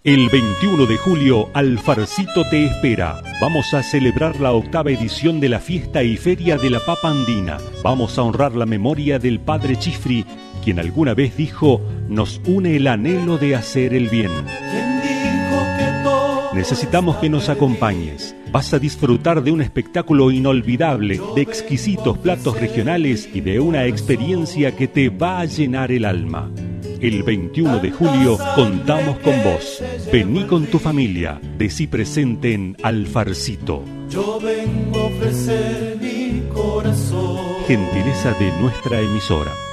El 21 de julio, Alfarcito te espera. Vamos a celebrar la 8ª edición de la fiesta y feria de la papa andina. Vamos a honrar la memoria del padre Chifri, quien alguna vez dijo: nos une el anhelo de hacer el bien. Necesitamos que nos acompañes. Vas a disfrutar de un espectáculo inolvidable, de exquisitos platos regionales y de una experiencia que te va a llenar el alma. El 21 de julio contamos con vos. Vení con tu familia. Decí presente en Alfarcito. Yo vengo a ofrecer mi corazón. Gentileza de nuestra emisora.